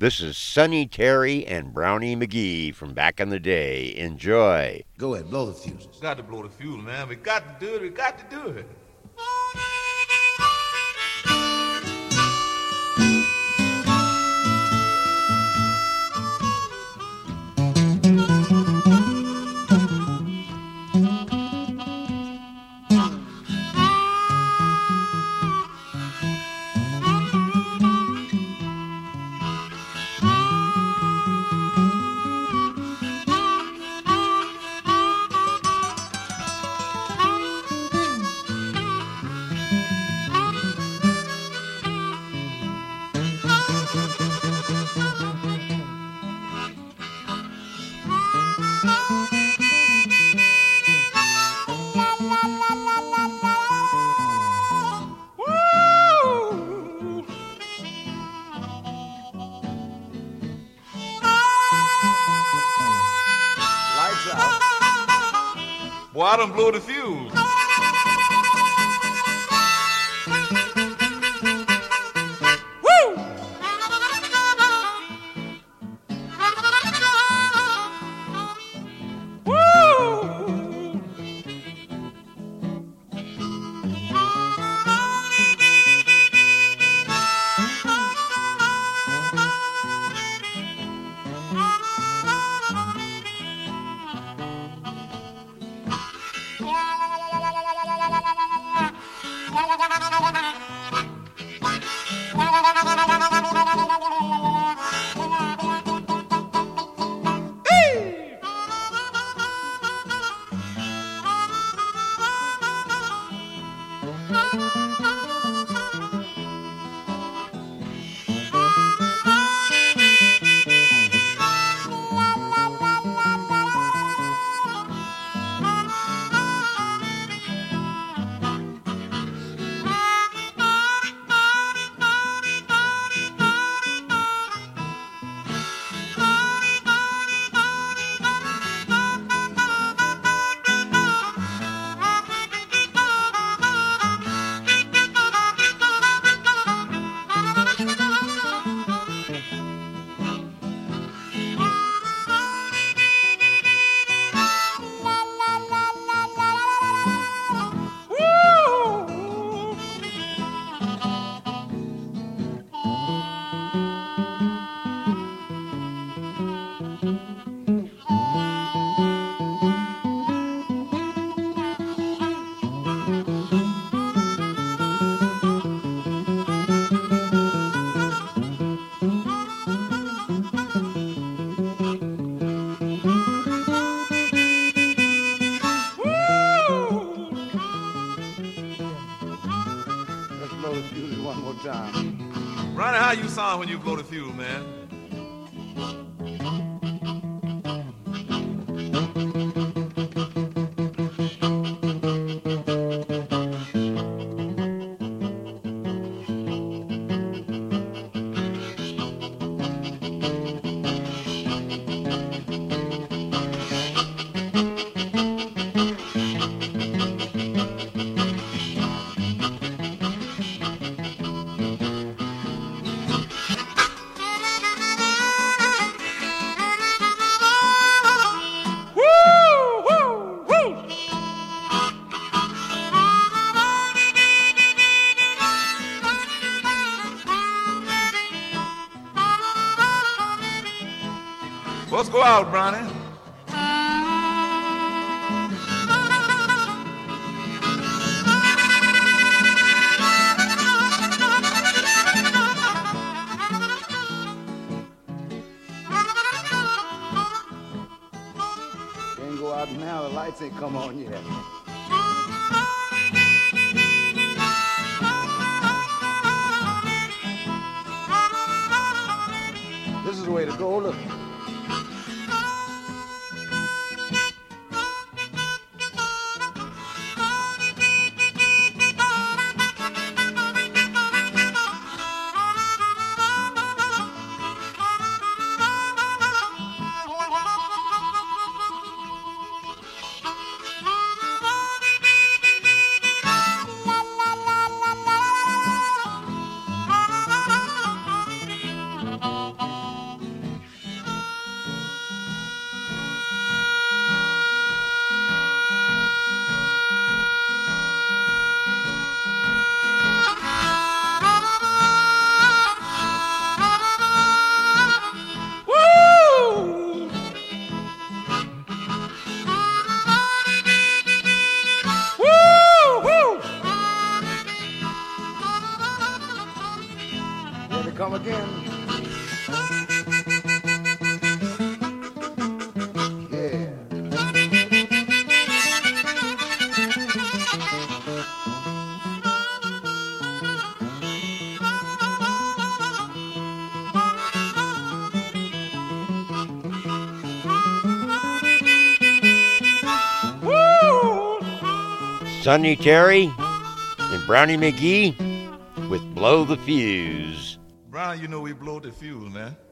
This is Sonny Terry and Brownie McGee from back in the day. Enjoy. Go ahead, blow the fuses. Got to blow the fuse, man. We got to do it. We got to do it. Boy, I done blow the fuse. Woo! Woo! Ronnie, how you sound when you blow the fuse, man? Let's go out, Brownie. Can't go out now, the lights ain't come on yet. This is the way to go, look. Sonny Terry and Brownie McGee with Blow the Fuse. Brown, you know we blow the fuse, man.